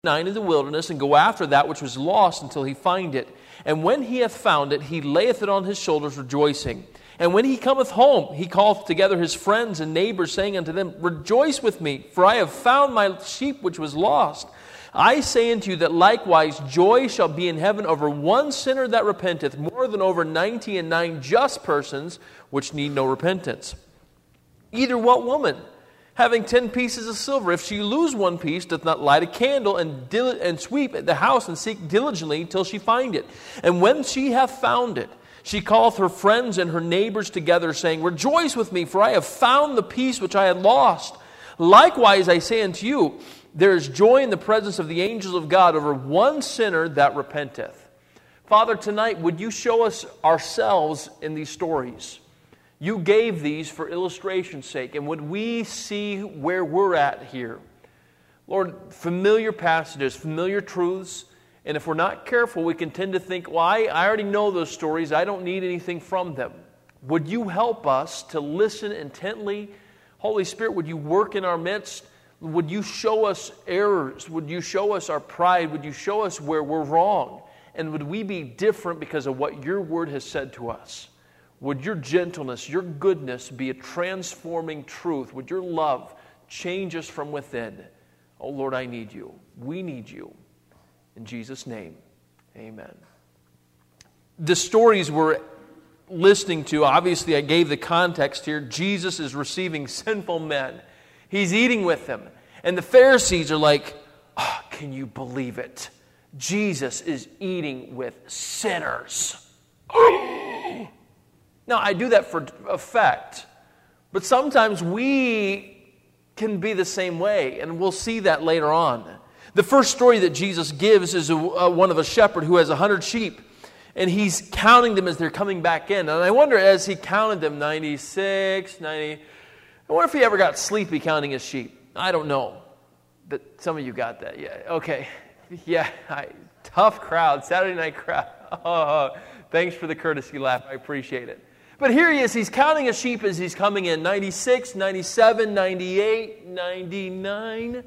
9 in the wilderness, and go after that which was lost until he find it. And when he hath found it, he layeth it on his shoulders, rejoicing. And when he cometh home, he calleth together his friends and neighbors, saying unto them, Rejoice with me, for I have found my sheep which was lost. I say unto you that likewise joy shall be in heaven over one sinner that repenteth, more than over 99 just persons which need no repentance. Either what woman, having 10 pieces of silver, if she lose one piece, doth not light a candle and sweep the house and seek diligently till she find it. And when she hath found it, she calleth her friends and her neighbors together, saying, Rejoice with me, for I have found the piece which I had lost. Likewise, I say unto you, there is joy in the presence of the angels of God over one sinner that repenteth. Father, tonight, would you show us ourselves in these stories? You gave these for illustration's sake, and would we see where we're at here? Lord, familiar passages, familiar truths, and if we're not careful, we can tend to think, well, I already know those stories. I don't need anything from them. Would you help us to listen intently? Holy Spirit, would you work in our midst? Would you show us errors? Would you show us our pride? Would you show us where we're wrong? And would we be different because of what your word has said to us? Would your gentleness, your goodness be a transforming truth? Would your love change us from within? Oh Lord, I need you. We need you. In Jesus' name, amen. The stories we're listening to, obviously I gave the context here. Jesus is receiving sinful men. He's eating with them. And the Pharisees are like, can you believe it? Jesus is eating with sinners. Now, I do that for effect. But sometimes we can be the same way. And we'll see that later on. The first story that Jesus gives is one of a shepherd who has 100 sheep. And he's counting them as they're coming back in. And I wonder, as he counted them, 96, 90... I wonder if he ever got sleepy counting his sheep. I don't know. But some of you got that. Yeah, okay. Yeah, tough crowd, Saturday night crowd. Oh, thanks for the courtesy laugh. I appreciate it. But here he is. He's counting his sheep as he's coming in. 96, 97, 98, 99.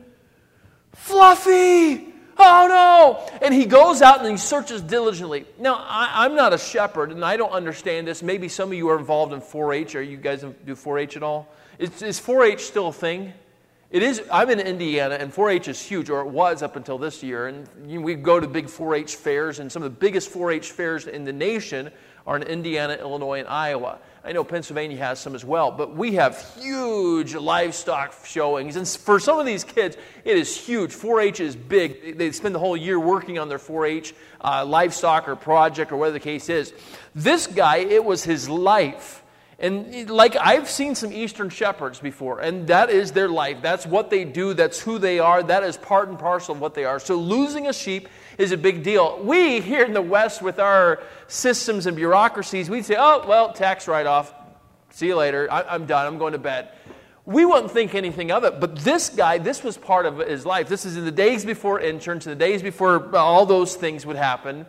Fluffy! Oh no! And he goes out and he searches diligently. Now, I'm not a shepherd and I don't understand this. Maybe some of you are involved in 4-H. Are you guys do 4-H at all? Is 4-H still a thing? It is. I'm in Indiana, and 4-H is huge, or it was up until this year. And we go to big 4-H fairs, and some of the biggest 4-H fairs in the nation are in Indiana, Illinois, and Iowa. I know Pennsylvania has some as well, but we have huge livestock showings. And for some of these kids, it is huge. 4-H is big. They spend the whole year working on their 4-H livestock or project or whatever the case is. This guy, it was his life. And like I've seen some Eastern shepherds before, and that is their life. That's what they do. That's who they are. That is part and parcel of what they are. So losing a sheep is a big deal. We here in the West, with our systems and bureaucracies, we'd say, oh, well, tax write-off. See you later. I'm done. I'm going to bed. We wouldn't think anything of it. But this guy, this was part of his life. This is in the days before insurance, in the days before all those things would happen.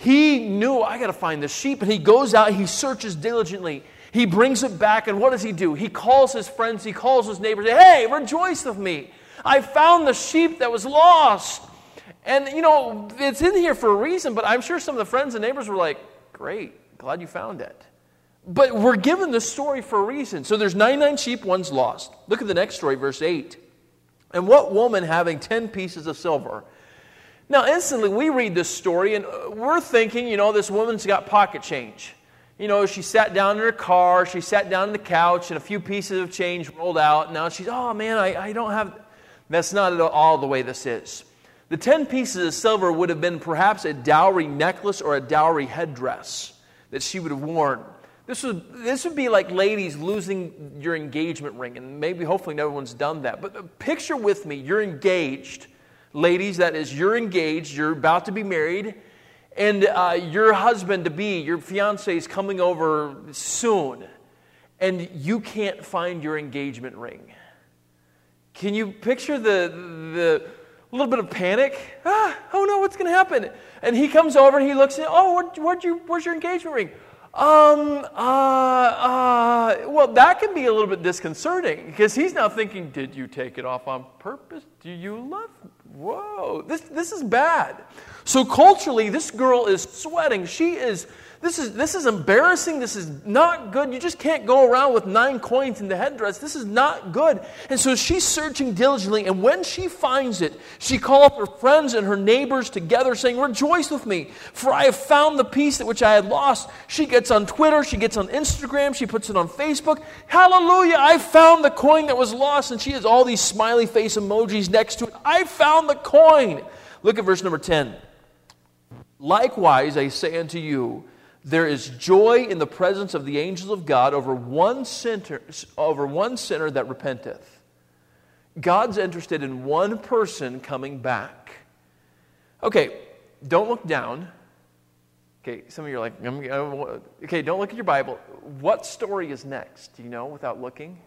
He knew, I got to find the sheep. And he goes out, he searches diligently. He brings it back, and what does he do? He calls his friends, he calls his neighbors, hey, rejoice with me. I found the sheep that was lost. And, it's in here for a reason, but I'm sure some of the friends and neighbors were like, great, glad you found it. But we're given the story for a reason. So there's 99 sheep, one's lost. Look at the next story, verse 8. And what woman having 10 pieces of silver? Now, instantly, we read this story, and we're thinking, this woman's got pocket change. She sat down in her car, she sat down on the couch, and a few pieces of change rolled out. And now she's, oh man, I don't have... That's not at all the way this is. The 10 pieces of silver would have been perhaps a dowry necklace or a dowry headdress that she would have worn. This would be like ladies losing your engagement ring, and maybe hopefully no one's done that. But picture with me, you're engaged. Ladies, that is, you're engaged, you're about to be married. And your husband-to-be, your fiancé is coming over soon, and you can't find your engagement ring. Can you picture the little bit of panic? Oh no, what's going to happen? And he comes over and he looks at, where's your engagement ring? Well, that can be a little bit disconcerting because he's now thinking, did you take it off on purpose? Do you love whoa, this is bad. So culturally, this girl is sweating. This is embarrassing. This is not good. You just can't go around with 9 coins in the headdress. This is not good. And so she's searching diligently, and when she finds it, she calls her friends and her neighbors together, saying, "Rejoice with me, for I have found the piece which I had lost." She gets on Twitter, she gets on Instagram, she puts it on Facebook. "Hallelujah, I found the coin that was lost." And she has all these smiley face emojis next to it. "I found the coin." Look at verse number 10. "Likewise, I say unto you, there is joy in the presence of the angels of God over one sinner that repenteth." God's interested in one person coming back. Okay, don't look down. Okay, some of you are like, okay, don't look at your Bible. What story is next? Do you know without looking?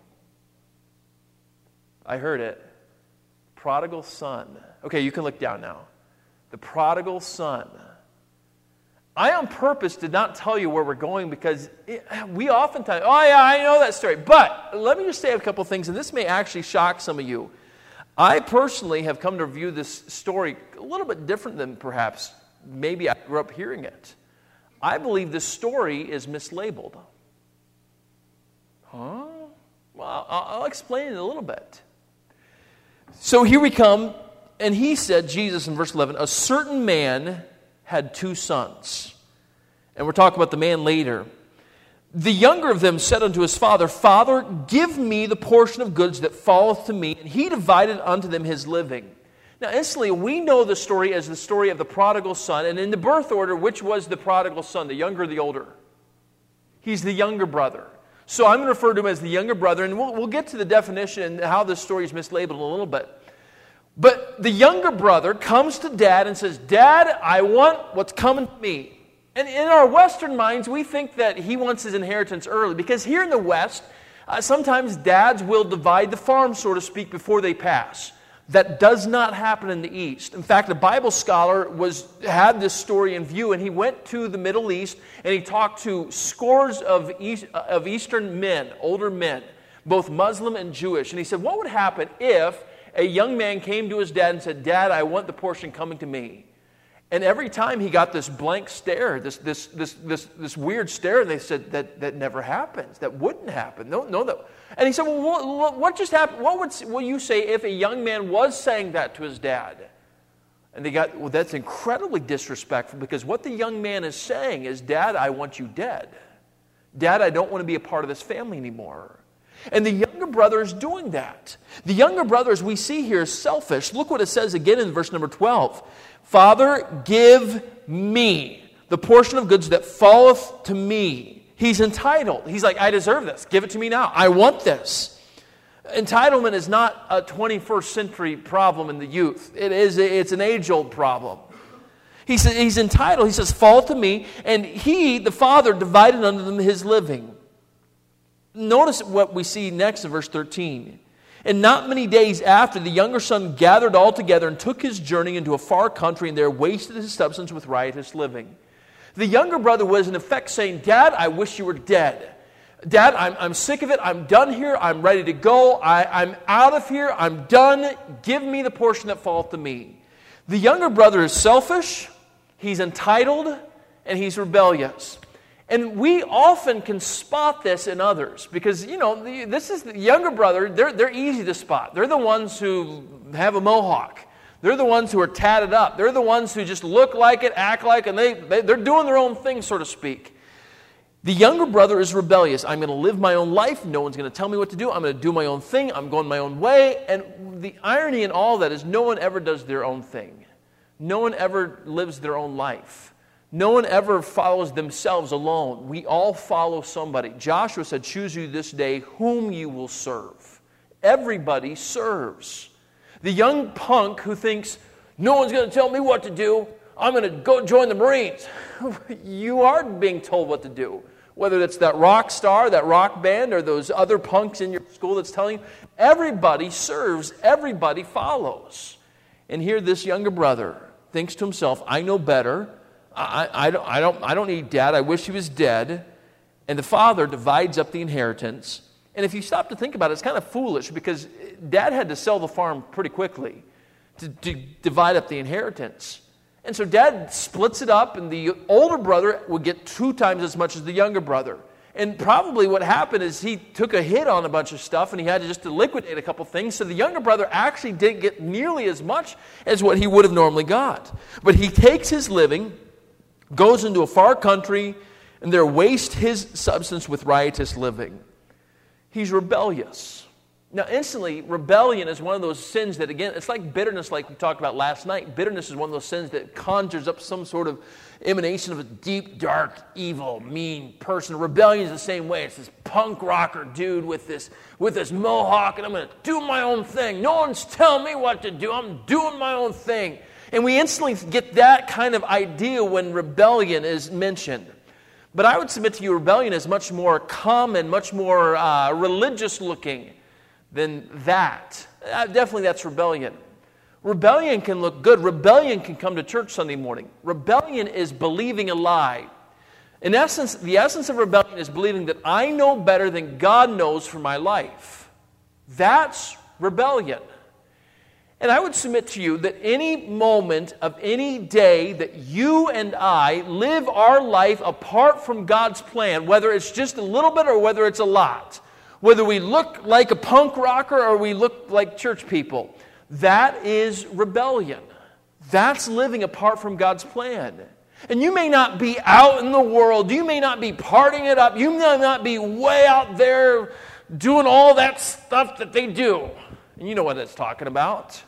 I heard it. Prodigal son. Okay, you can look down now. The prodigal son. I on purpose did not tell you where we're going because we oftentimes, oh yeah, I know that story. But let me just say a couple things, and this may actually shock some of you. I personally have come to view this story a little bit different than perhaps maybe I grew up hearing it. I believe this story is mislabeled. Huh? Well, I'll explain it a little bit. So here we come, and he said, Jesus in verse 11, "A certain man had 2 sons." And we're talking about the man later. "The younger of them said unto his father, Father, give me the portion of goods that falleth to me. And he divided unto them his living." Now instantly, we know the story as the story of the prodigal son. And in the birth order, which was the prodigal son, the younger or the older? He's the younger brother. So I'm going to refer to him as the younger brother. And we'll get to the definition and how this story is mislabeled in a little bit. But the younger brother comes to dad and says, "Dad, I want what's coming to me." And in our Western minds, we think that he wants his inheritance early. Because here in the West, sometimes dads will divide the farm, so to speak, before they pass. That does not happen in the East. In fact, a Bible scholar had this story in view, and he went to the Middle East, and he talked to scores of Eastern men, older men, both Muslim and Jewish. And he said, what would happen if a young man came to his dad and said, "Dad, I want the portion coming to me"? And every time he got this blank stare, this weird stare, and they said, that never happens. That wouldn't happen. No. And he said, well, what just happened? What will you say if a young man was saying that to his dad? And they got, well, that's incredibly disrespectful, because what the young man is saying is, "Dad, I want you dead. Dad, I don't want to be a part of this family anymore." And the younger brother is doing that. The younger brother, as we see here, is selfish. Look what it says again in verse number 12. "Father, give me the portion of goods that falleth to me." He's entitled. He's like, "I deserve this. Give it to me now. I want this." Entitlement is not a 21st century problem in the youth. It's an age-old problem. He says he's entitled. He says, "Fall to me." And he, the father, divided unto them his living. Notice what we see next in verse 13. "And not many days after, the younger son gathered all together and took his journey into a far country, and there wasted his substance with riotous living." The younger brother was in effect saying, "Dad, I wish you were dead. Dad, I'm sick of it. I'm done here. I'm ready to go. I'm out of here. I'm done. Give me the portion that falleth to me." The younger brother is selfish, he's entitled, and he's rebellious. And we often can spot this in others because, this is the younger brother. They're easy to spot. They're the ones who have a mohawk. They're the ones who are tatted up. They're the ones who just look like it, act like it, and they're doing their own thing, so to speak. The younger brother is rebellious. "I'm going to live my own life. No one's going to tell me what to do. I'm going to do my own thing. I'm going my own way." And the irony in all that is no one ever does their own thing. No one ever lives their own life. No one ever follows themselves alone. We all follow somebody. Joshua said, "Choose you this day whom you will serve." Everybody serves. The young punk who thinks, "No one's going to tell me what to do. I'm going to go join the Marines." You are being told what to do. Whether it's that rock star, that rock band, or those other punks in your school that's telling you. Everybody serves. Everybody follows. And here this younger brother thinks to himself, "I know better. I don't need Dad. I wish he was dead." And the father divides up the inheritance. And if you stop to think about it, it's kind of foolish because Dad had to sell the farm pretty quickly. to divide up the inheritance. And so Dad splits it up, and the older brother would get 2 times as much as the younger brother. And probably what happened is he took a hit on a bunch of stuff, and he had to liquidate a couple things. So the younger brother actually didn't get nearly as much as what he would have normally got. But he takes his living, goes into a far country, and there wastes his substance with riotous living. He's rebellious. Now, instantly, rebellion is one of those sins that, again, it's like bitterness, like we talked about last night. Bitterness is one of those sins that conjures up some sort of emanation of a deep, dark, evil, mean person. Rebellion is the same way. It's this punk rocker dude with this mohawk, and I'm going to do my own thing. No one's telling me what to do. I'm doing my own thing. And we instantly get that kind of idea when rebellion is mentioned. But I would submit to you, rebellion is much more common, much more religious-looking than that. Definitely that's rebellion. Rebellion can look good. Rebellion can come to church Sunday morning. Rebellion is believing a lie. In essence, the essence of rebellion is believing that I know better than God knows for my life. That's rebellion. And I would submit to you that any moment of any day that you and I live our life apart from God's plan, whether it's just a little bit or whether it's a lot, whether we look like a punk rocker or we look like church people, that is rebellion. That's living apart from God's plan. And you may not be out in the world. You may not be partying it up. You may not be way out there doing all that stuff that they do. And you know what it's talking about.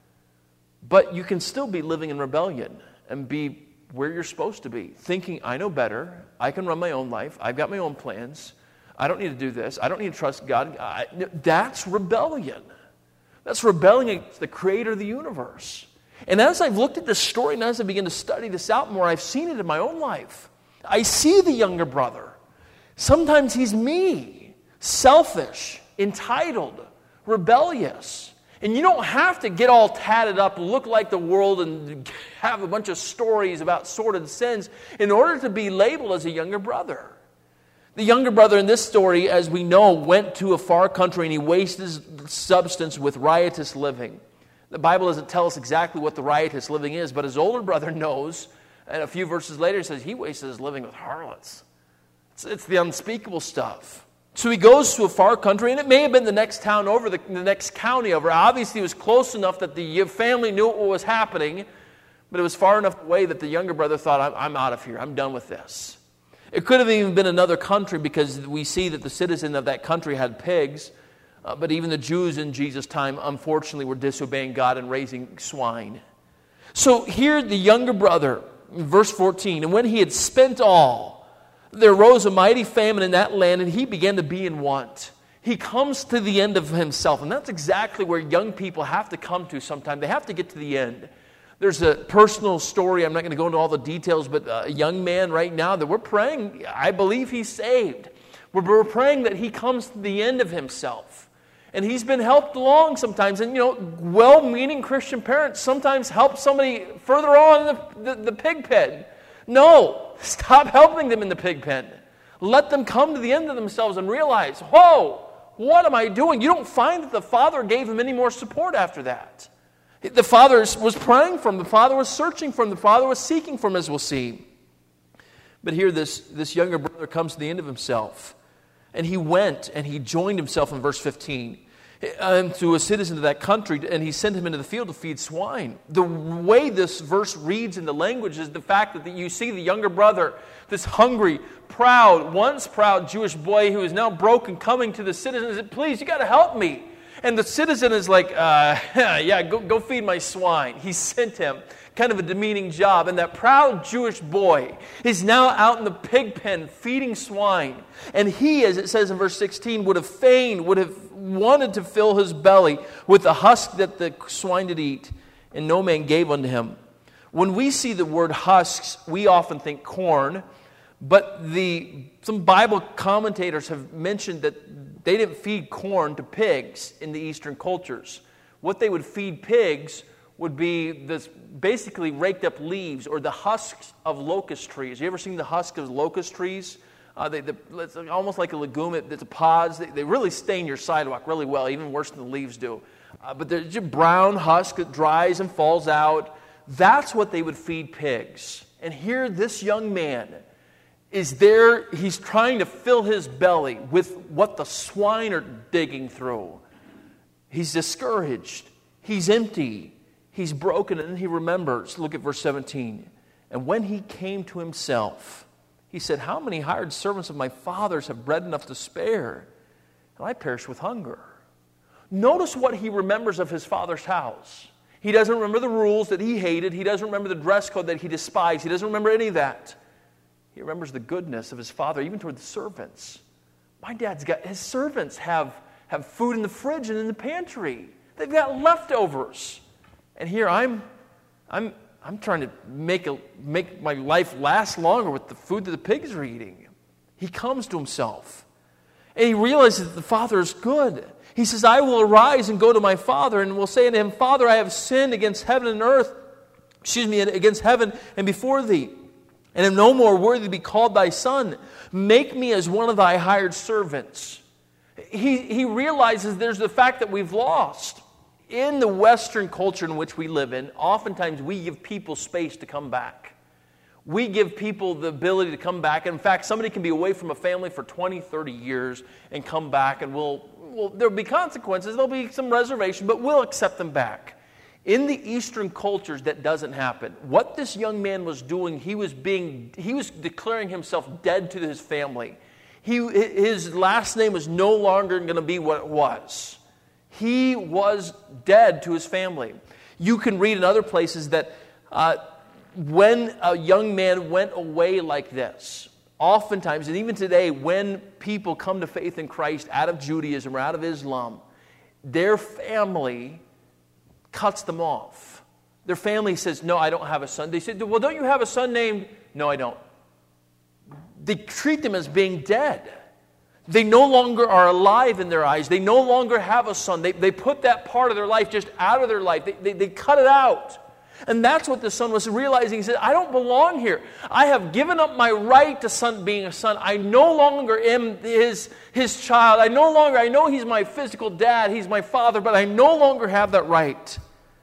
But you can still be living in rebellion and be where you're supposed to be, thinking, I know better. I can run my own life. I've got my own plans. I don't need to do this. I don't need to trust God. That's rebellion. That's rebelling against the creator of the universe. And as I've looked at this story and as I begin to study this out more, I've seen it in my own life. I see the younger brother. Sometimes he's me, selfish, entitled, rebellious. And you don't have to get all tatted up, look like the world, and have a bunch of stories about sordid sins in order to be labeled as a younger brother. The younger brother in this story, as we know, went to a far country and he wasted his substance with riotous living. The Bible doesn't tell us exactly what the riotous living is, but his older brother knows, and a few verses later he says he wasted his living with harlots. It's the unspeakable stuff. So he goes to a far country, and it may have been the next town over, the next county over. Obviously it was close enough that the family knew what was happening, but it was far enough away that the younger brother thought, I'm out of here, I'm done with this. It could have even been another country because we see that the citizen of that country had pigs. But even the Jews in Jesus' time, unfortunately, were disobeying God and raising swine. So here the younger brother, in verse 14, and when he had spent all, there arose a mighty famine in that land, and he began to be in want. He comes to the end of himself. And that's exactly where young people have to come to sometime. They have to get to the end. There's a personal story. I'm not going to go into all the details, but a young man right now that we're praying, I believe he's saved. We're praying that he comes to the end of himself. And he's been helped along sometimes. And, well-meaning Christian parents sometimes help somebody further on in the pig pen. No, stop helping them in the pig pen. Let them come to the end of themselves and realize, whoa, what am I doing? You don't find that the Father gave him any more support after that. The Father was praying for him. The Father was searching for him. The Father was seeking for him, as we'll see. But here this younger brother comes to the end of himself. And he went and he joined himself in verse 15 to a citizen of that country, and he sent him into the field to feed swine. The way this verse reads in the language is the fact that you see the younger brother, this hungry, once proud Jewish boy who is now broken, coming to the citizen and said, please, you got to help me. And the citizen is like, go feed my swine. He sent him, kind of a demeaning job. And that proud Jewish boy is now out in the pig pen feeding swine. And he, as it says in verse 16, would have wanted to fill his belly with the husk that the swine did eat, and no man gave unto him. When we see the word husks, we often think corn, but some Bible commentators have mentioned that they didn't feed corn to pigs in the Eastern cultures. What they would feed pigs would be this basically raked up leaves or the husks of locust trees. You ever seen the husk of locust trees? It's almost like a legume. It's pods. They really stain your sidewalk really well, even worse than the leaves do. but there's a brown husk that dries and falls out. That's what they would feed pigs. And here this young man is there. He's trying to fill his belly with what the swine are digging through. He's discouraged. He's empty. He's broken. And then he remembers. Look at verse 17. And when he came to himself, he said, how many hired servants of my father's have bread enough to spare? And I perish with hunger. Notice what he remembers of his father's house. He doesn't remember the rules that he hated. He doesn't remember the dress code that he despised. He doesn't remember any of that. He remembers the goodness of his father, even toward the servants. My dad's got, his servants have food in the fridge and in the pantry. They've got leftovers. And here I'm trying to make my life last longer with the food that the pigs are eating. He comes to himself. And he realizes that the Father is good. He says, I will arise and go to my father and will say unto him, Father, I have sinned against heaven and earth, against heaven and before thee, and am no more worthy to be called thy son. Make me as one of thy hired servants. He realizes there's the fact that we've lost. In the Western culture in which we live in, oftentimes we give people space to come back. We give people the ability to come back. In fact, somebody can be away from a family for 20, 30 years and come back, and there'll be consequences, there'll be some reservation, but we'll accept them back. In the Eastern cultures, that doesn't happen. What this young man was doing, he was declaring himself dead to his family. His last name was no longer going to be what it was. He was dead to his family. You can read in other places that when a young man went away like this, oftentimes, and even today, when people come to faith in Christ out of Judaism or out of Islam, their family cuts them off. Their family says, no, I don't have a son. They say, well, don't you have a son named? No, I don't. They treat them as being dead. They no longer are alive in their eyes. They no longer have a son. They put that part of their life just out of their life. They cut it out. And that's what the son was realizing. He said, I don't belong here. I have given up my right to being a son. I no longer am his child. I know he's my physical dad. He's my father, but I no longer have that right.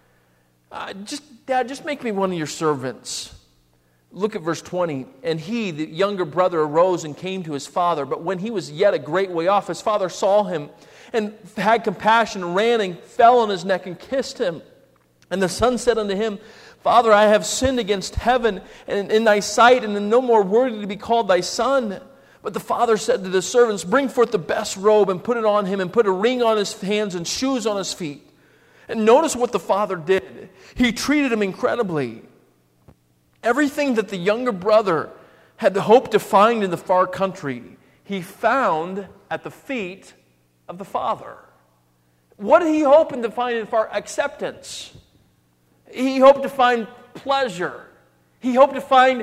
Dad, just make me one of your servants. Look at verse 20. And he, the younger brother, arose and came to his father. But when he was yet a great way off, his father saw him and had compassion, and ran and fell on his neck and kissed him. And the son said unto him, Father, I have sinned against heaven and in thy sight, and am no more worthy to be called thy son. But the father said to the servants, Bring forth the best robe and put it on him, and put a ring on his hands and shoes on his feet. And notice what the father did. He treated him incredibly. Everything that the younger brother had hoped to find in the far country, he found at the feet of the father. What did he hope to find in far? Acceptance. He hoped to find pleasure. He hoped to find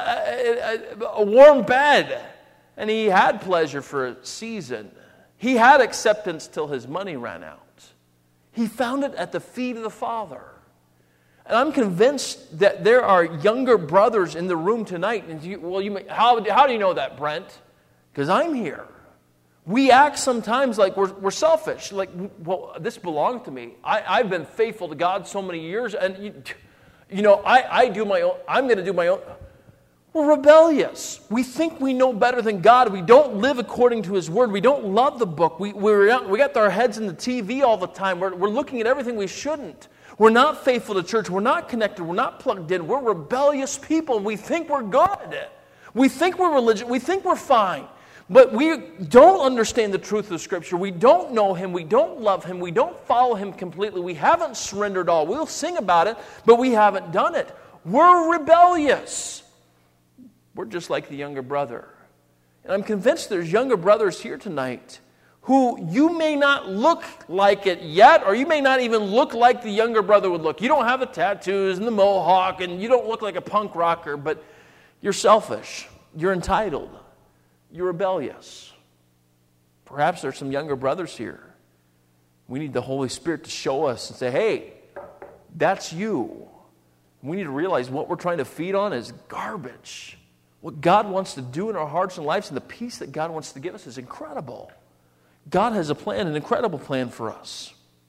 a warm bed. And he had pleasure for a season. He had acceptance till his money ran out. He found it at the feet of the Father. And I'm convinced that there are younger brothers in the room tonight. And how do you know that, Brent? Because I'm here. We act sometimes like we're selfish. Like, well, this belonged to me. I've been faithful to God so many years, and I do my own. I'm going to do my own. We're rebellious. We think we know better than God. We don't live according to His Word. We don't love the book. We got our heads in the TV all the time. We're looking at everything we shouldn't. We're not faithful to church. We're not connected. We're not plugged in. We're rebellious people, and we think we're good. We think we're religious. We think we're fine. But we don't understand the truth of Scripture. We don't know Him. We don't love Him. We don't follow Him completely. We haven't surrendered all. We'll sing about it, but we haven't done it. We're rebellious. We're just like the younger brother. And I'm convinced there's younger brothers here tonight who you may not look like it yet, or you may not even look like the younger brother would look. You don't have the tattoos and the mohawk, and you don't look like a punk rocker, but you're selfish. You're entitled. You're rebellious. Perhaps there's some younger brothers here. We need the Holy Spirit to show us and say, hey, that's you. We need to realize what we're trying to feed on is garbage. What God wants to do in our hearts and lives and the peace that God wants to give us is incredible. God has a plan, an incredible plan for us.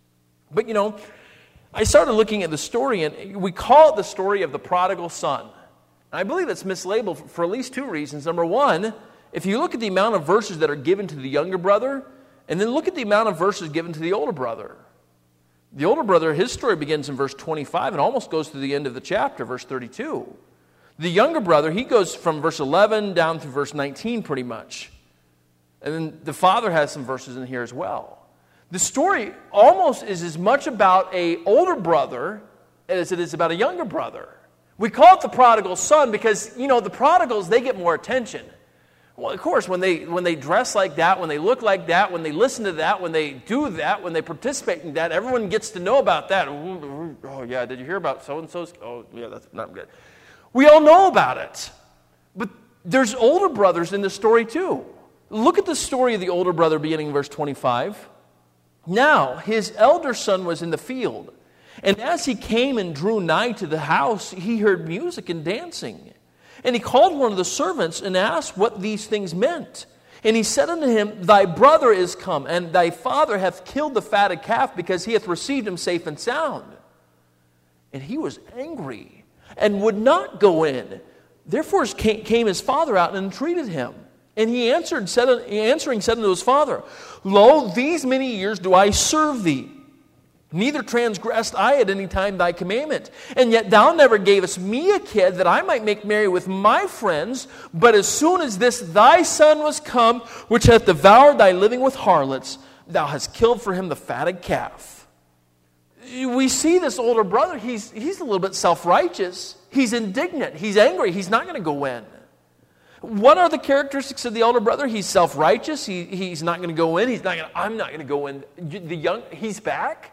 But I started looking at the story, and we call it the story of the prodigal son. And I believe it's mislabeled for at least two reasons. Number one, if you look at the amount of verses that are given to the younger brother, and then look at the amount of verses given to the older brother. The older brother, his story begins in verse 25 and almost goes to the end of the chapter, verse 32. The younger brother, he goes from verse 11 down through verse 19 pretty much. And then the father has some verses in here as well. The story almost is as much about an older brother as it is about a younger brother. We call it the prodigal son because, the prodigals, they get more attention. Well, of course, when they dress like that, when they look like that, when they listen to that, when they do that, when they participate in that, everyone gets to know about that. Oh, yeah, did you hear about so-and-so's? Oh, yeah, that's not good. We all know about it. But there's older brothers in the story too. Look at the story of the older brother beginning in verse 25. Now, his elder son was in the field, and as he came and drew nigh to the house, he heard music and dancing. And he called one of the servants and asked what these things meant. And he said unto him, Thy brother is come, and thy father hath killed the fatted calf, because he hath received him safe and sound. And he was angry, and would not go in. Therefore came his father out and entreated him. And he answering said unto his father, Lo, these many years do I serve thee, neither transgressed I at any time thy commandment. And yet thou never gavest me a kid that I might make merry with my friends. But as soon as this thy son was come, which hath devoured thy living with harlots, thou hast killed for him the fatted calf. We see this older brother, he's a little bit self-righteous. He's indignant. He's angry. He's not going to go in. What are the characteristics of the older brother? He's self-righteous. He's not going to go in. I'm not going to go in. He's back?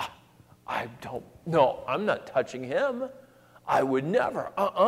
No, I'm not touching him. I would never.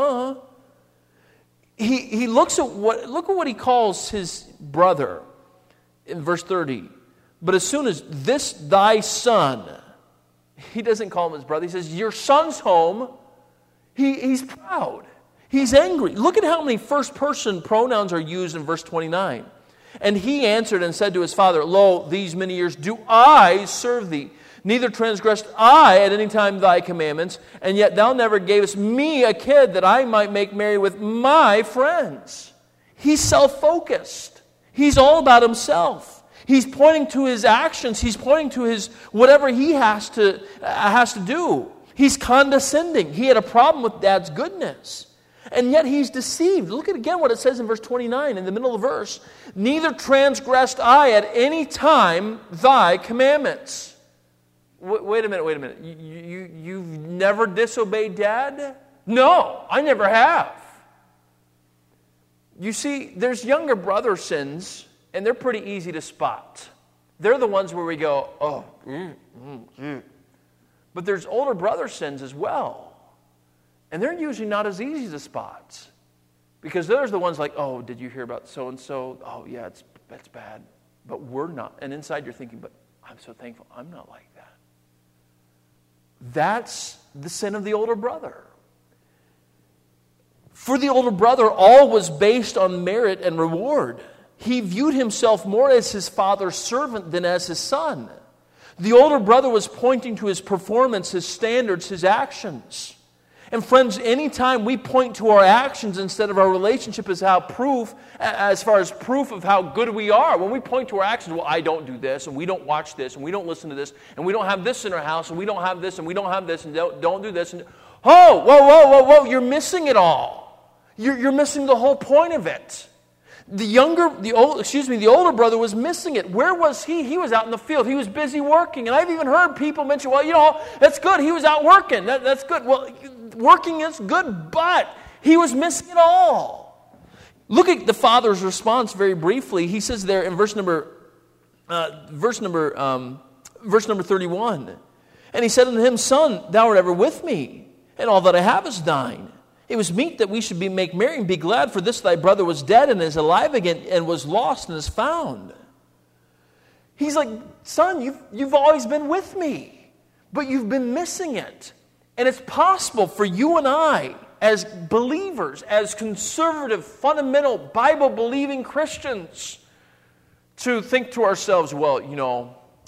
He looks at look at what he calls his brother in verse 30. But as soon as this thy son, he doesn't call him his brother. He says, your son's home. He's proud. He's angry. Look at how many first-person pronouns are used in verse 29. And he answered and said to his father, Lo, these many years do I serve thee. Neither transgressed I at any time thy commandments, and yet thou never gavest me a kid that I might make merry with my friends. He's self-focused. He's all about himself. He's pointing to his actions. He's pointing to his whatever he has to do. He's condescending. He had a problem with Dad's goodness. And yet he's deceived. Look at again what it says in verse 29 in the middle of the verse. Neither transgressed I at any time thy commandments. Wait a minute. You've never disobeyed Dad? No, I never have. You see, there's younger brother sins, and they're pretty easy to spot. They're the ones where we go, But there's older brother sins as well. And they're usually not as easy to spot. Because there's the ones like, oh, did you hear about so-and-so? Oh, yeah, that's bad. But we're not. And inside you're thinking, but I'm so thankful I'm not like that. That's the sin of the older brother. For the older brother, all was based on merit and reward. He viewed himself more as his father's servant than as his son. The older brother was pointing to his performance, his standards, his actions. And friends, anytime we point to our actions instead of our relationship as far as proof of how good we are, when we point to our actions, well, I don't do this, and we don't watch this, and we don't listen to this, and we don't have this in our house, and we don't have this, and we don't have this, and don't do this. And whoa, you're missing it all. You're missing the whole point of it. The older brother was missing it. Where was he? He was out in the field. He was busy working. And I've even heard people mention, well, that's good. He was out working. That's good. Well, working is good, but he was missing it all. Look at the father's response very briefly. He says there in verse number 31, and he said unto him, Son, thou art ever with me, and all that I have is thine. It was meet that we should make merry and be glad, for this thy brother was dead and is alive again, and was lost and is found. He's like, son, you've always been with me, but you've been missing it. And it's possible for you and I, as believers, as conservative, fundamental, Bible-believing Christians, to think to ourselves, well,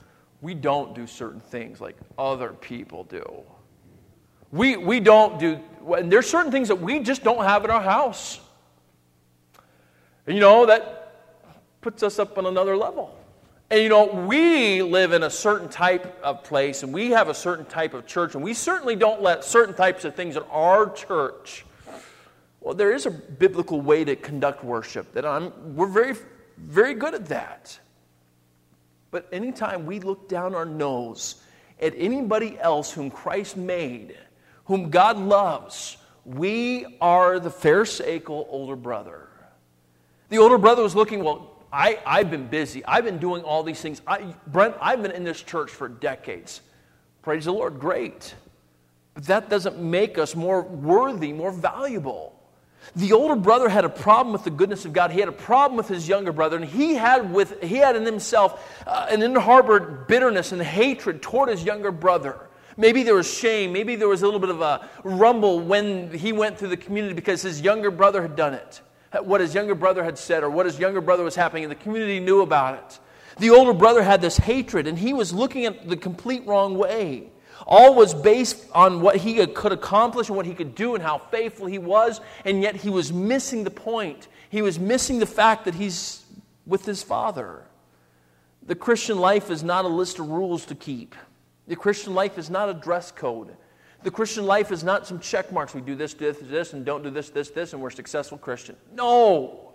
we don't do certain things like other people do. We don't do, and there's certain things that we just don't have in our house. And that puts us up on another level. And we live in a certain type of place, and we have a certain type of church, and we certainly don't let certain types of things in our church. Well, there is a biblical way to conduct worship we're very, very good at that. But anytime we look down our nose at anybody else whom Christ made, whom God loves, we are the pharisaical older brother. The older brother was looking, I've been busy. I've been doing all these things. Brent, I've been in this church for decades. Praise the Lord, great. But that doesn't make us more worthy, more valuable. The older brother had a problem with the goodness of God. He had a problem with his younger brother, and he had in himself an inharbored bitterness and hatred toward his younger brother. Maybe there was shame. Maybe there was a little bit of a rumble when he went through the community because his younger brother had done it. What his younger brother had said or what his younger brother was happening, and the community knew about it. The older brother had this hatred, and he was looking at the complete wrong way. All was based on what he could accomplish and what he could do and how faithful he was, and yet he was missing the point. He was missing the fact that he's with his Father. The Christian life is not a list of rules to keep. The Christian life is not a dress code. The Christian life is not some check marks. We do this, and don't do this, and we're a successful Christian. No.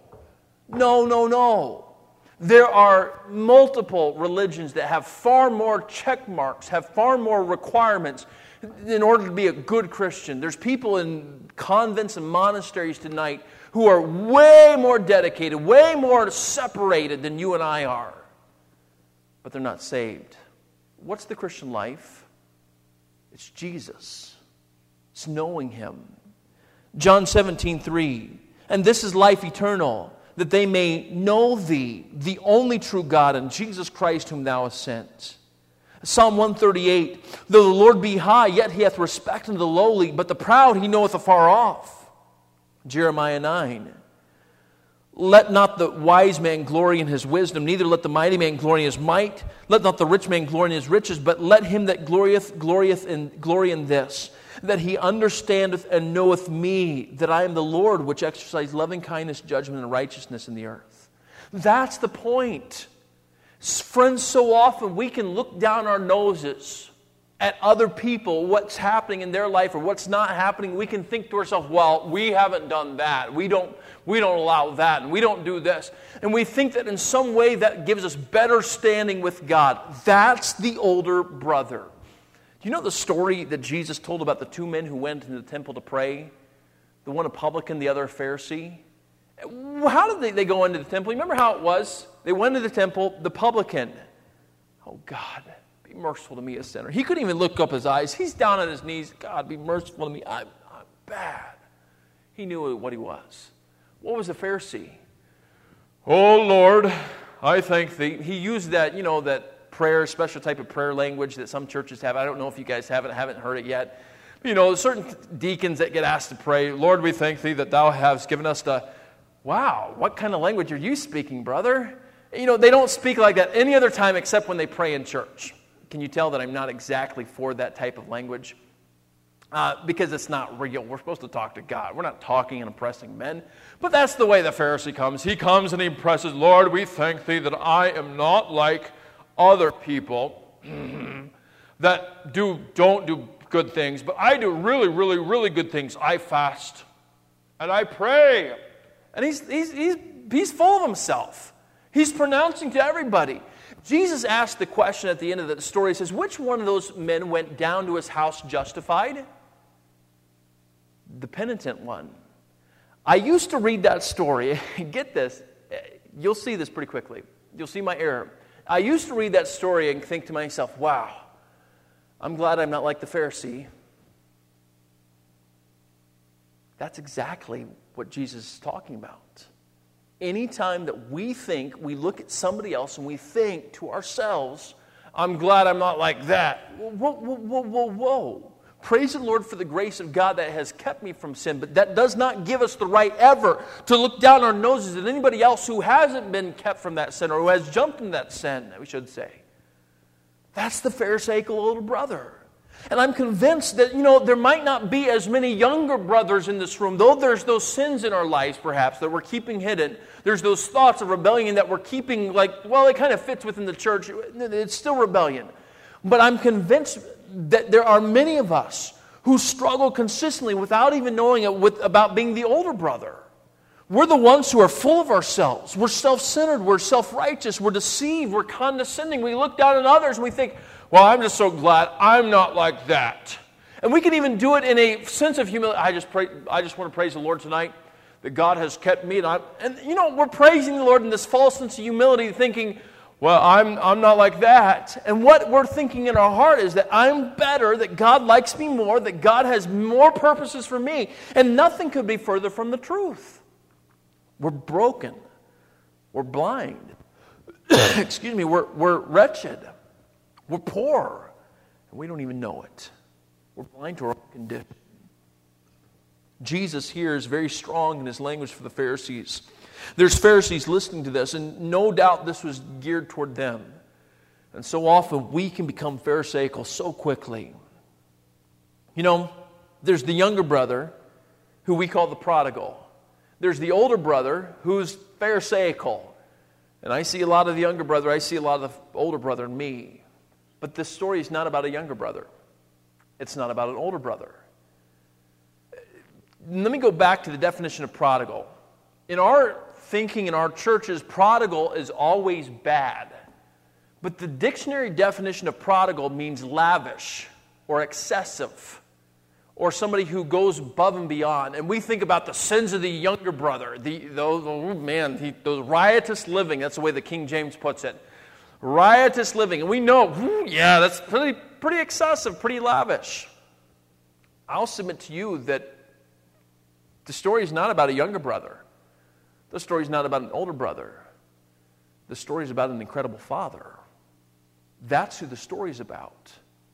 There are multiple religions that have far more check marks, have far more requirements in order to be a good Christian. There's people in convents and monasteries tonight who are way more dedicated, way more separated than you and I are. But they're not saved. What's the Christian life? It's Jesus. It's knowing Him. John 17:3. And this is life eternal, that they may know Thee, the only true God, and Jesus Christ whom Thou hast sent. Psalm 138. Though the Lord be high, yet He hath respect unto the lowly, but the proud He knoweth afar off. Jeremiah 9. Let not the wise man glory in his wisdom, neither let the mighty man glory in his might. Let not the rich man glory in his riches, but let him that glory in this, that he understandeth and knoweth me, that I am the Lord, which exercise loving kindness, judgment, and righteousness in the earth. That's the point. Friends, so often we can look down our noses at other people, what's happening in their life or what's not happening. We can think to ourselves, well, we haven't done that. We don't allow that, and we don't do this. And we think that in some way that gives us better standing with God. That's the older brother. Do you know the story that Jesus told about the two men who went into the temple to pray? The one a publican, the other a Pharisee. How did they go into the temple? Remember how it was? They went into the temple, the publican. Oh, God, be merciful to me, a sinner. He couldn't even look up his eyes. He's down on his knees. God, be merciful to me. I'm bad. He knew what he was. What was the Pharisee? Oh, Lord, I thank Thee. He used that, that prayer, special type of prayer language that some churches have. I don't know if you guys have it. I haven't heard it yet. Certain deacons that get asked to pray, Lord, we thank Thee that Thou hast given us the... Wow, what kind of language are you speaking, brother? They don't speak like that any other time except when they pray in church. Can you tell that I'm not exactly for that type of language? Because it's not real. We're supposed to talk to God. We're not talking and impressing men. But that's the way the Pharisee comes. He comes and he impresses, Lord, we thank Thee that I am not like other people that don't do good things, but I do really, really, really good things. I fast and I pray. And he's full of himself. He's pronouncing to everybody. Jesus asked the question at the end of the story. He says, which one of those men went down to his house justified? The penitent one. I used to read that story. Get this. You'll see this pretty quickly. You'll see my error. I used to read that story and think to myself, wow, I'm glad I'm not like the Pharisee. That's exactly what Jesus is talking about. Anytime that we look at somebody else and we think to ourselves, I'm glad I'm not like that. Whoa. Praise the Lord for the grace of God that has kept me from sin, but that does not give us the right ever to look down our noses at anybody else who hasn't been kept from that sin or who has jumped in that sin, we should say. That's the pharisaical older brother. And I'm convinced that, there might not be as many younger brothers in this room, though there's those sins in our lives, perhaps, that we're keeping hidden. There's those thoughts of rebellion that we're keeping it kind of fits within the church. It's still rebellion. But I'm convinced that there are many of us who struggle consistently without even knowing it about being the older brother. We're the ones who are full of ourselves. We're self-centered. We're self-righteous. We're deceived. We're condescending. We look down on others and we think, well, I'm just so glad I'm not like that. And we can even do it in a sense of humility. I just want to praise the Lord tonight that God has kept me. We're praising the Lord in this false sense of humility, thinking, well, I'm not like that. And what we're thinking in our heart is that I'm better, that God likes me more, that God has more purposes for me. And nothing could be further from the truth. We're broken. We're blind. Excuse me, we're wretched. We're poor. And we don't even know it. We're blind to our own condition. Jesus here is very strong in his language for the Pharisees. There's Pharisees listening to this, and no doubt this was geared toward them. And so often we can become Pharisaical so quickly. There's the younger brother who we call the prodigal. There's the older brother who's Pharisaical. And I see a lot of the younger brother, I see a lot of the older brother in me. But this story is not about a younger brother. It's not about an older brother. Let me go back to the definition of prodigal. In our thinking in our churches, prodigal is always bad. But the dictionary definition of prodigal means lavish or excessive, or somebody who goes above and beyond. And we think about the sins of the younger brother, those riotous living. That's the way the King James puts it. Riotous living. And we know, that's pretty excessive, pretty lavish. I'll submit to you that the story is not about a younger brother. The story is not about an older brother. The story is about an incredible father. That's who the story is about.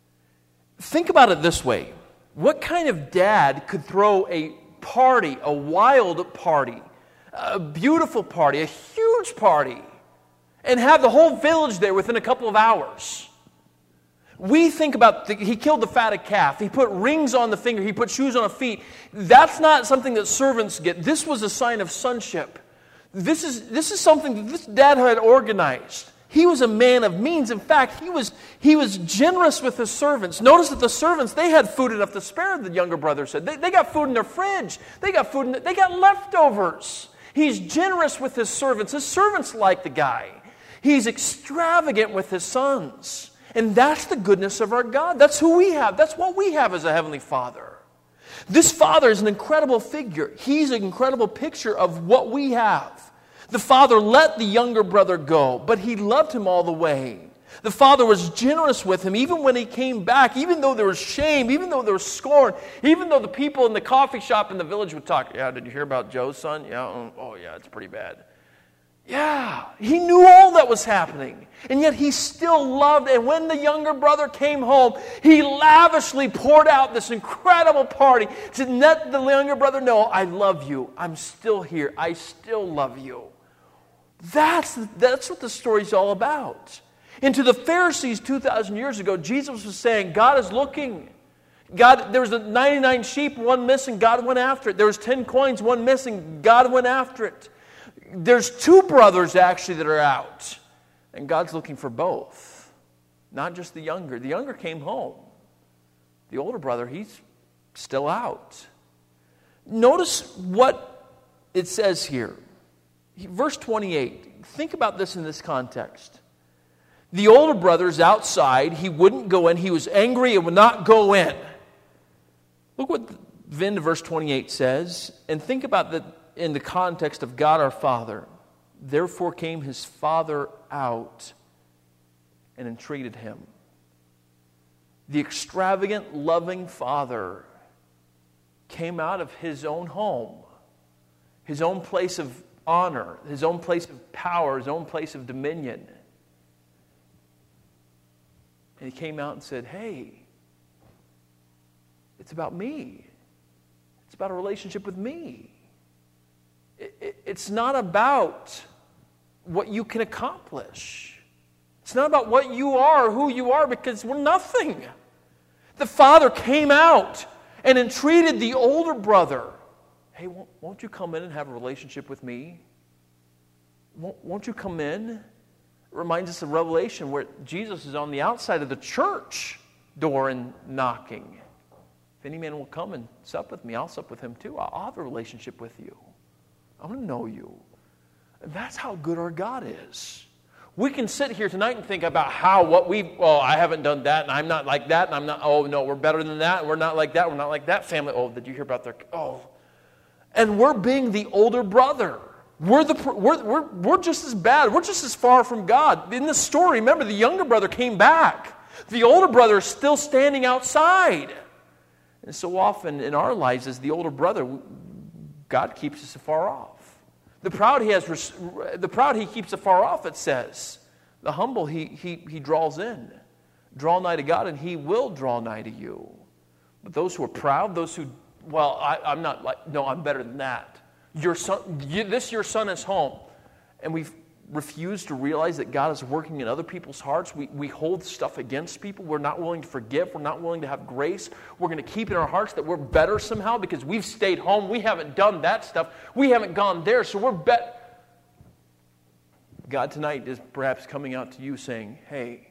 Think about it this way. What kind of dad could throw a party, a wild party, a beautiful party, a huge party, and have the whole village there within a couple of hours? We think about, he killed the fatted calf. He put rings on the finger. He put shoes on the feet. That's not something that servants get. This was a sign of sonship. This is something that this dad had organized. He was a man of means. In fact, he was generous with his servants. Notice that the servants, they had food enough to spare, the younger brother said. They got food in their fridge. They got leftovers. He's generous with his servants. His servants like the guy. He's extravagant with his sons. And that's the goodness of our God. That's who we have. That's what we have as a Heavenly Father. This Father is an incredible figure. He's an incredible picture of what we have. The Father let the younger brother go, but He loved him all the way. The Father was generous with him even when he came back, even though there was shame, even though there was scorn, even though the people in the coffee shop in the village would talk, yeah, did you hear about Joe's son? Yeah, oh yeah, it's pretty bad. Yeah, he knew all that was happening. And yet he still loved. And when the younger brother came home, he lavishly poured out this incredible party to let the younger brother know, I love you. I'm still here. I still love you. That's what the story's all about. And to the Pharisees 2,000 years ago, Jesus was saying, God is looking. There was 99 sheep, one missing. God went after it. There was 10 coins, one missing. God went after it. There's 2 brothers actually that are out. And God's looking for both. Not just the younger. The younger came home. The older brother, he's still out. Notice what it says here. Verse 28. Think about this in this context. The older brother's outside. He wouldn't go in. He was angry and would not go in. Look what the end of verse 28 says. And think about that in the context of God our Father. Therefore came his father out and entreated him. The extravagant, loving father came out of his own home, his own place of honor, his own place of power, his own place of dominion. And he came out and said, hey, it's about me. It's about a relationship with me. It's not about what you can accomplish. It's not about what you are or who you are, because we're nothing. The father came out and entreated the older brother. Hey, won't you come in and have a relationship with me? Won't you come in? It reminds us of Revelation where Jesus is on the outside of the church door and knocking. If any man will come and sup with me, I'll sup with him too. I'll have a relationship with you. I want to know you. And that's how good our God is. We can sit here tonight and think about I haven't done that, and I'm not like that, and I'm not, oh no, we're better than that, and we're not like that, we're not like that family. Oh, did you hear about and we're being the older brother. We're just as bad. We're just as far from God. In this story, remember, the younger brother came back. The older brother is still standing outside. And so often in our lives as the older brother, God keeps us afar off. The proud he keeps afar off, it says. The humble he draws in. Draw nigh to God and he will draw nigh to you. But those who are proud, those who, I'm not like, no, I'm better than that. Your son is home. And we've refused to realize that God is working in other people's hearts. We hold stuff against people. We're not willing to forgive. We're not willing to have grace. We're going to keep in our hearts that we're better somehow because we've stayed home. We haven't done that stuff. We haven't gone there, so we're better. God tonight is perhaps coming out to you saying, hey,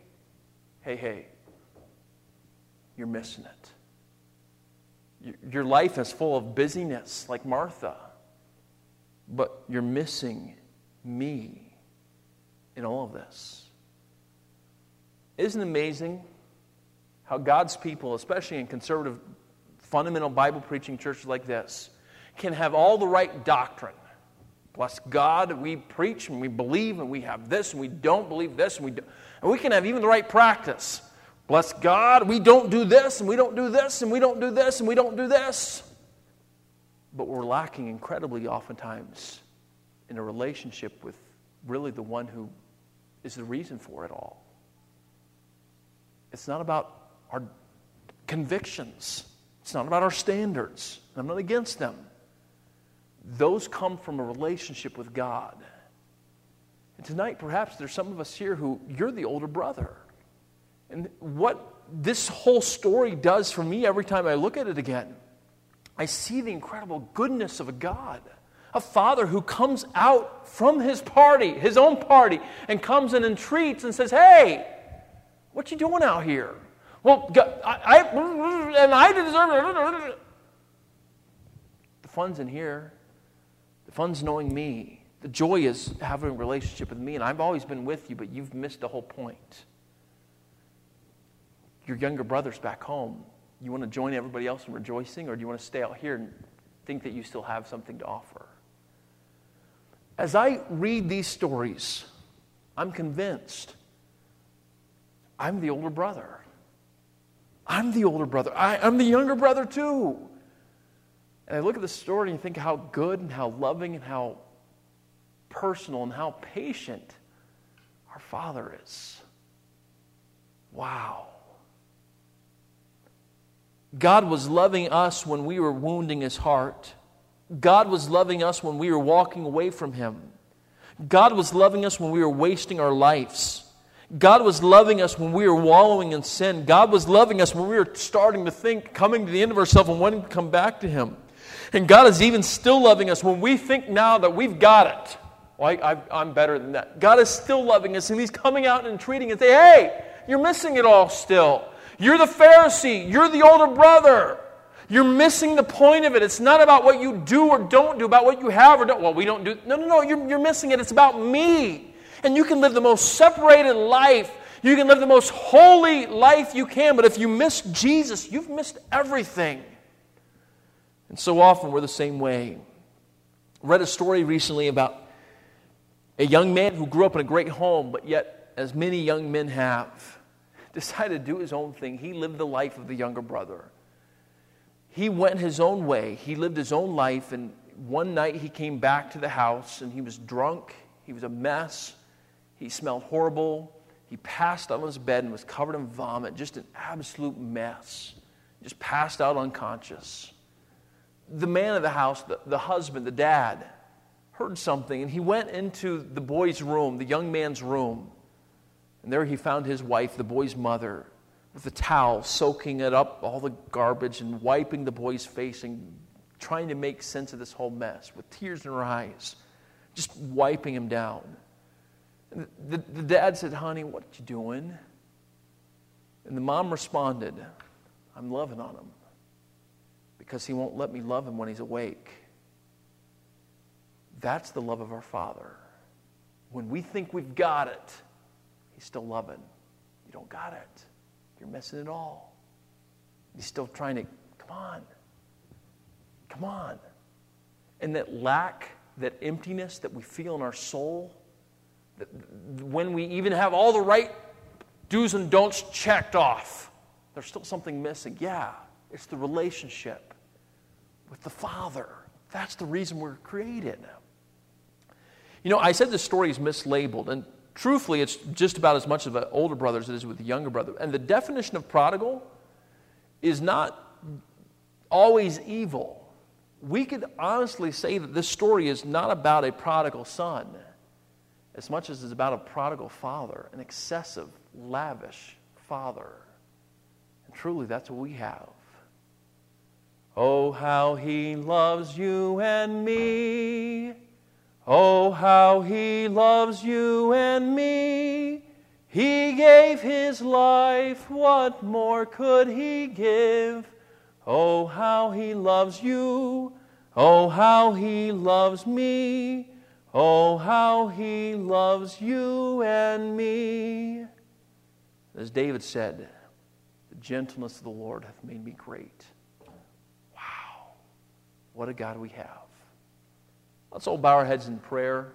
you're missing it. Your life is full of busyness like Martha, but you're missing me in all of this. Isn't it amazing how God's people, especially in conservative, fundamental Bible preaching churches like this, can have all the right doctrine. Bless God, we preach and we believe and we have this and we don't believe this and we can have even the right practice. Bless God, we don't do this and we don't do this and we don't do this and we don't do this. But we're lacking incredibly oftentimes in a relationship with really the one who is the reason for it all. It's not about our convictions. It's not about our standards. I'm not against them. Those come from a relationship with God. And tonight, perhaps there's some of us here who, you're the older brother. And what this whole story does for me every time I look at it again, I see the incredible goodness of a God. A father who comes out from his party, his own party, and comes and entreats and says, hey, what you doing out here? Well, I deserve it. The fun's in here. The fun's knowing me. The joy is having a relationship with me, and I've always been with you, but you've missed the whole point. Your younger brother's back home. You want to join everybody else in rejoicing, or do you want to stay out here and think that you still have something to offer? As I read these stories, I'm convinced I'm the older brother. I'm the older brother. I'm the younger brother too. And I look at the story and think how good and how loving and how personal and how patient our Father is. Wow. God was loving us when we were wounding His heart. God was loving us when we were walking away from Him. God was loving us when we were wasting our lives. God was loving us when we were wallowing in sin. God was loving us when we were starting to think, coming to the end of ourselves and wanting to come back to Him. And God is even still loving us when we think now that we've got it. Well, I'm better than that. God is still loving us, and He's coming out and entreating and saying, hey, you're missing it all still. You're the Pharisee. You're the older brother. You're missing the point of it. It's not about what you do or don't do, about what you have or don't. Well, we don't do. No. You're missing it. It's about me. And you can live the most separated life. You can live the most holy life you can. But if you miss Jesus, you've missed everything. And so often we're the same way. I read a story recently about a young man who grew up in a great home, but yet, as many young men have, decided to do his own thing. He lived the life of the younger brother. He went his own way. He lived his own life, and one night he came back to the house, and he was drunk. He was a mess. He smelled horrible. He passed out on his bed and was covered in vomit, just an absolute mess. Just passed out unconscious. The man of the house, the husband, the dad, heard something, and he went into the boy's room, the young man's room, And there he found his wife, the boy's mother, with a towel, soaking it up, all the garbage, and wiping the boy's face and trying to make sense of this whole mess with tears in her eyes, just wiping him down. And the dad said, "Honey, what you doing?" And the mom responded, "I'm loving on him because he won't let me love him when he's awake." That's the love of our Father. When we think we've got it, He's still loving. You don't got it. You're missing it all. He's still trying to, come on. And that lack, that emptiness that we feel in our soul, that when we even have all the right do's and don'ts checked off, there's still something missing. Yeah, it's the relationship with the Father. That's the reason we're created. You know, I said this story is mislabeled, and truthfully, it's just about as much of an older brother as it is with the younger brother. And the definition of prodigal is not always evil. We could honestly say that this story is not about a prodigal son as much as it's about a prodigal father, an excessive, lavish father. And truly, that's what we have. Oh, how He loves you and me. Oh, how He loves you and me. He gave His life, what more could He give? Oh, how He loves you. Oh, how He loves me. Oh, how He loves you and me. As David said, the gentleness of the Lord hath made me great. Wow, what a God we have. Let's all bow our heads in prayer.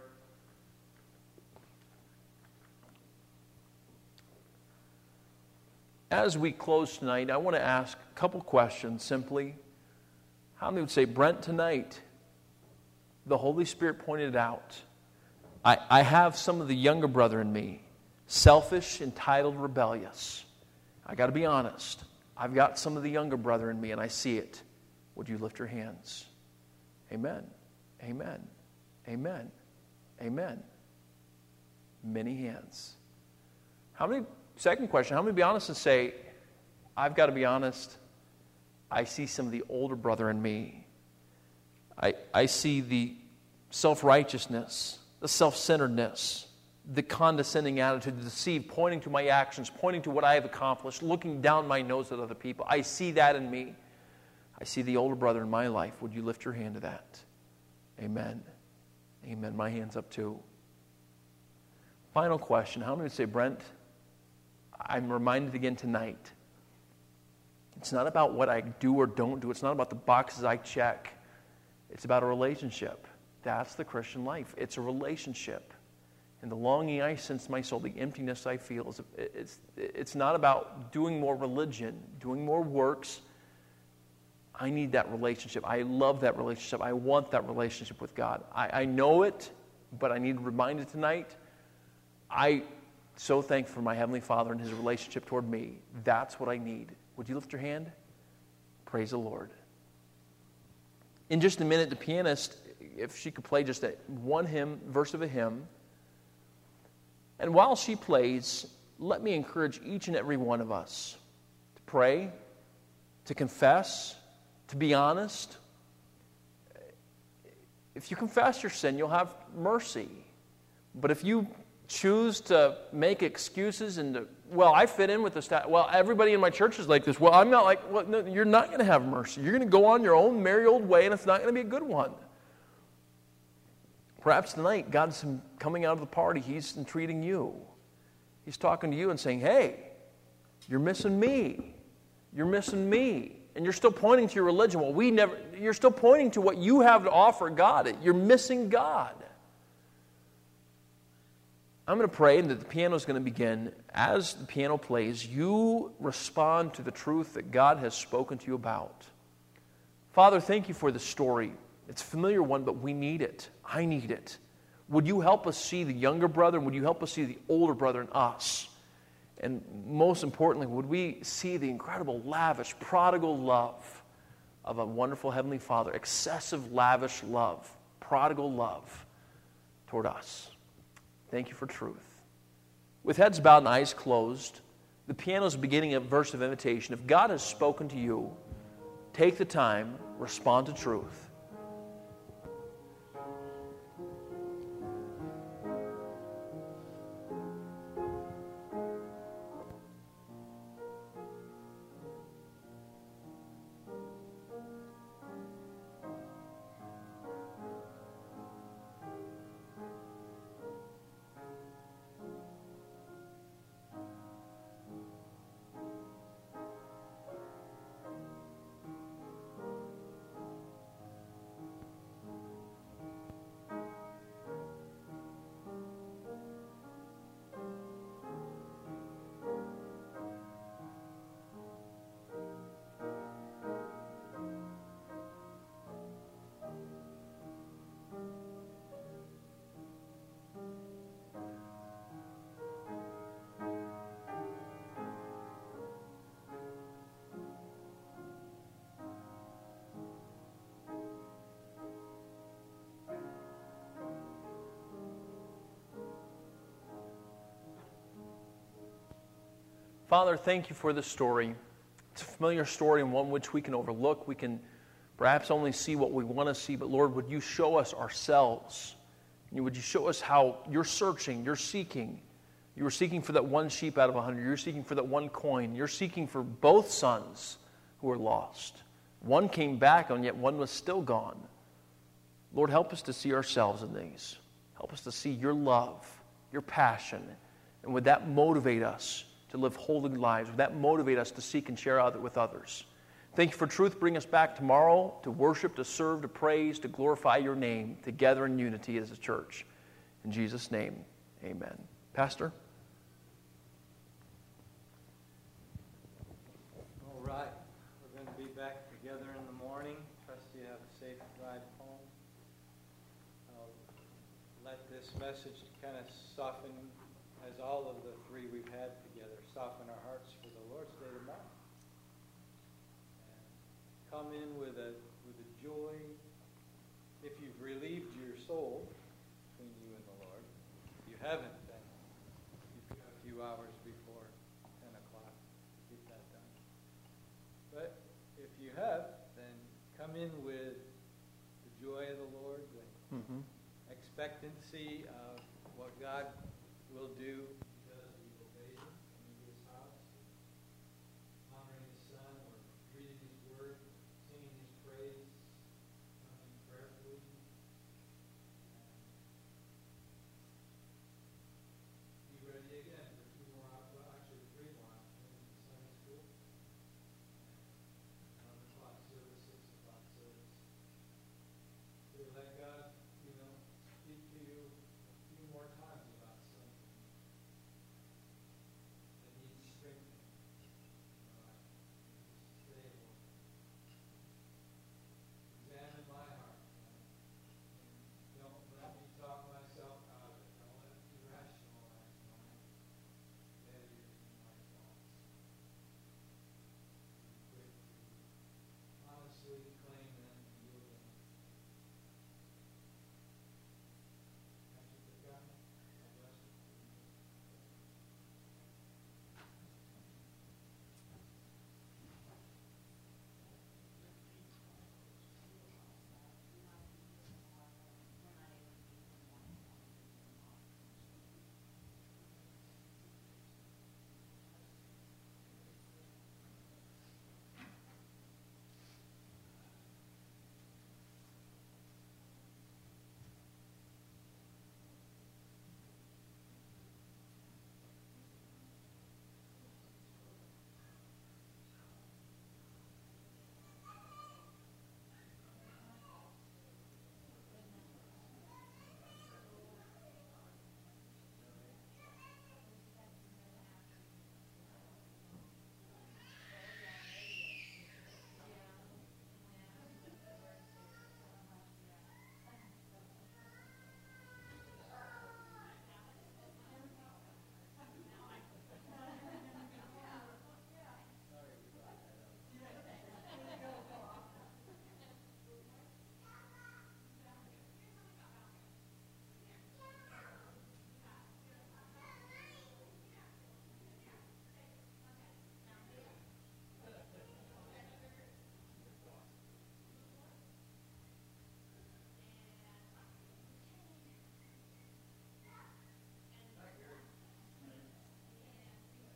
As we close tonight, I want to ask a couple questions simply. How many would say, Brent, tonight, the Holy Spirit pointed out, I have some of the younger brother in me, selfish, entitled, rebellious. I got to be honest. I've got some of the younger brother in me, and I see it. Would you lift your hands? Amen. Amen. Amen. Amen. Many hands. Second question, how many be honest and say, I've got to be honest, I see some of the older brother in me. I see the self-righteousness, the self-centeredness, the condescending attitude, the deceit, pointing to my actions, pointing to what I have accomplished, looking down my nose at other people. I see that in me. I see the older brother in my life. Would you lift your hand to that? Amen. Amen. My hand's up too. Final question. How many would say, Brent, I'm reminded again tonight, it's not about what I do or don't do. It's not about the boxes I check. It's about a relationship. That's the Christian life. It's a relationship. And the longing I sense in my soul, the emptiness I feel, it's not about doing more religion, doing more works. I need that relationship. I love that relationship. I want that relationship with God. I know it, but I need reminded tonight. I so thankful for my Heavenly Father and His relationship toward me. That's what I need. Would you lift your hand? Praise the Lord. In just a minute, the pianist, if she could play just one verse of a hymn. And while she plays, let me encourage each and every one of us to pray, to confess, to be honest. If you confess your sin, you'll have mercy. But if you choose to make excuses and I fit in with this. Everybody in my church is like this. Well, I'm not like, well, no, you're not going to have mercy. You're going to go on your own merry old way, and it's not going to be a good one. Perhaps tonight, God's coming out of the party. He's entreating you. He's talking to you and saying, hey, you're missing me. You're missing me. And you're still pointing to your religion. Well, you're still pointing to what you have to offer God. You're missing God. I'm going to pray, and that the piano is going to begin. As the piano plays, you respond to the truth that God has spoken to you about. Father, thank you for the story. It's a familiar one, but we need it. I need it. Would you help us see the younger brother, and would you help us see the older brother in us? And most importantly, would we see the incredible, lavish, prodigal love of a wonderful Heavenly Father, excessive, lavish love, prodigal love toward us. Thank you for truth. with heads bowed and eyes closed, the piano is beginning a verse of invitation. If God has spoken to you, take the time, respond to truth. Father, thank you for this story. It's a familiar story and one which we can overlook. We can perhaps only see what we want to see, but Lord, would you show us ourselves? Would you show us how you're searching, you're seeking. You were seeking for that one sheep out of 100. You're seeking for that one coin. You're seeking for both sons who were lost. One came back, and yet one was still gone. Lord, help us to see ourselves in these. Help us to see your love, your passion, and would that motivate us to live holy lives? Would that motivate us to seek and share with others? Thank you for truth. Bring us back tomorrow to worship, to serve, to praise, to glorify your name together in unity as a church. In Jesus' name, amen. Pastor? All right. We're going to be back together in the morning. Trust you have a safe ride home. I'll let this message kind of soften, as all of the three we've had together, soften our hearts for the Lord's Day tomorrow. And come in with a joy. If you've relieved your soul between you and the Lord, if you haven't, then you've got a few hours before 10 o'clock to get that done. But if you have, then come in with the joy of the Lord, the expectancy of what God will do